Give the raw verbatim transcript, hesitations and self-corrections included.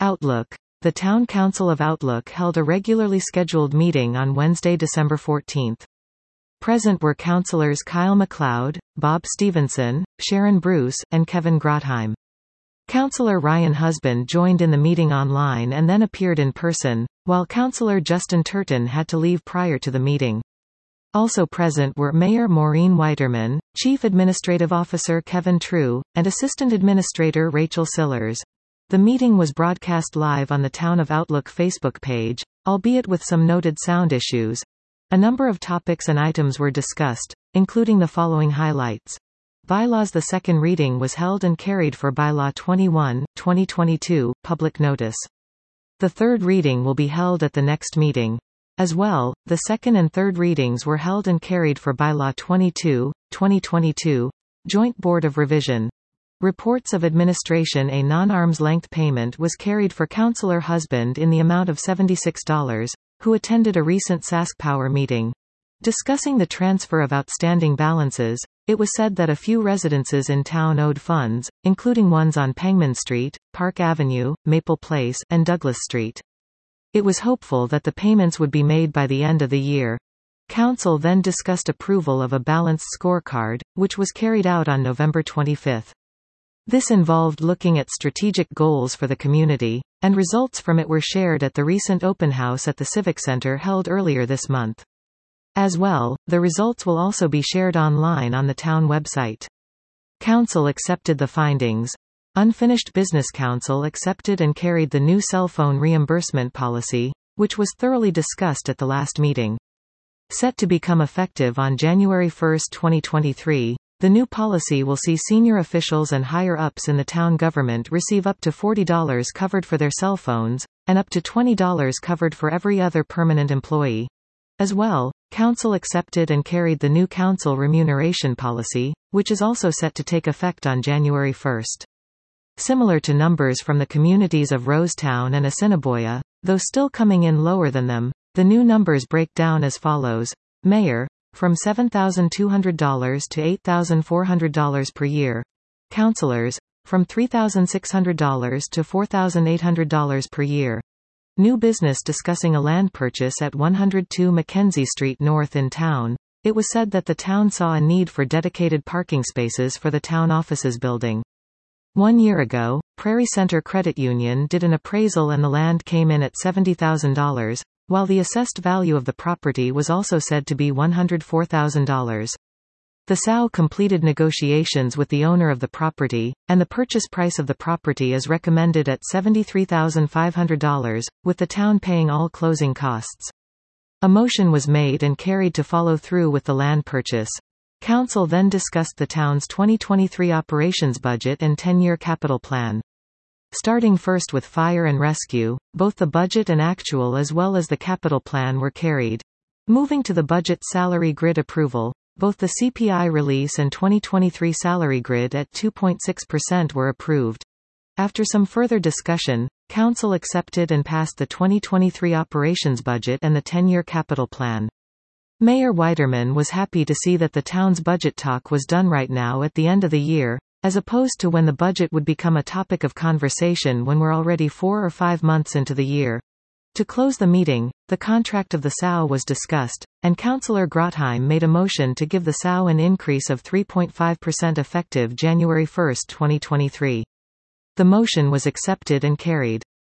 Outlook. The Town Council of Outlook held a regularly scheduled meeting on Wednesday, December fourteenth. Present were councillors Kyle MacLeod, Bob Stevenson, Sharon Bruce, and Kevin Grotheim. Councillor Ryan Husband joined in the meeting online and then appeared in person, while Councillor Justin Turton had to leave prior to the meeting. Also present were Mayor Maureen Whiterman, Chief Administrative Officer Kevin True, and Assistant Administrator Rachel Sillers. The meeting was broadcast live on the Town of Outlook Facebook page, albeit with some noted sound issues. A number of topics and items were discussed, including the following highlights. Bylaws. The second reading was held and carried for Bylaw twenty-one, twenty twenty-two, public notice. The third reading will be held at the next meeting. As well, the second and third readings were held and carried for Bylaw twenty-two, twenty twenty-two, Joint Board of Revision. Reports of administration. A non-arm's length payment was carried for Councillor Husband in the amount of seventy-six dollars, who attended a recent SaskPower meeting. Discussing the transfer of outstanding balances, it was said that a few residences in town owed funds, including ones on Pangman Street, Park Avenue, Maple Place, and Douglas Street. It was hopeful that the payments would be made by the end of the year. Council then discussed approval of a balanced scorecard, which was carried out on November twenty-fifth. This involved looking at strategic goals for the community, and results from it were shared at the recent open house at the Civic Center held earlier this month. As well, the results will also be shared online on the town website. Council accepted the findings. Unfinished Business. Council accepted and carried the new cell phone reimbursement policy, which was thoroughly discussed at the last meeting. Set to become effective on January first, twenty twenty-three, the new policy will see senior officials and higher-ups in the town government receive up to forty dollars covered for their cell phones, and up to twenty dollars covered for every other permanent employee. As well, Council accepted and carried the new council remuneration policy, which is also set to take effect on January first. Similar to numbers from the communities of Rosetown and Assiniboia, though still coming in lower than them, the new numbers break down as follows. Mayor, from seven thousand two hundred dollars to eight thousand four hundred dollars per year. Councillors, from three thousand six hundred dollars to four thousand eight hundred dollars per year. New business. Discussing a land purchase at one oh two Mackenzie Street North in town, it was said that the town saw a need for dedicated parking spaces for the town offices building. One year ago, Prairie Center Credit Union did an appraisal and the land came in at seventy thousand dollars, while the assessed value of the property was also said to be one hundred four thousand dollars. The S O U completed negotiations with the owner of the property, and the purchase price of the property is recommended at seventy-three thousand five hundred dollars, with the town paying all closing costs. A motion was made and carried to follow through with the land purchase. Council then discussed the town's twenty twenty-three operations budget and ten-year capital plan. Starting first with fire and rescue, both the budget and actual as well as the capital plan were carried. Moving to the budget salary grid approval, both the C P I release and twenty twenty-three salary grid at two point six percent were approved. After some further discussion, Council accepted and passed the twenty twenty-three operations budget and the ten-year capital plan. Mayor Whiterman was happy to see that the town's budget talk was done right now at the end of the year, as opposed to when the budget would become a topic of conversation when we're already four or five months into the year. To close the meeting, the contract of the S O U was discussed, and Councillor Grotheim made a motion to give the S O U an increase of three point five percent effective January first, twenty twenty-three. The motion was accepted and carried.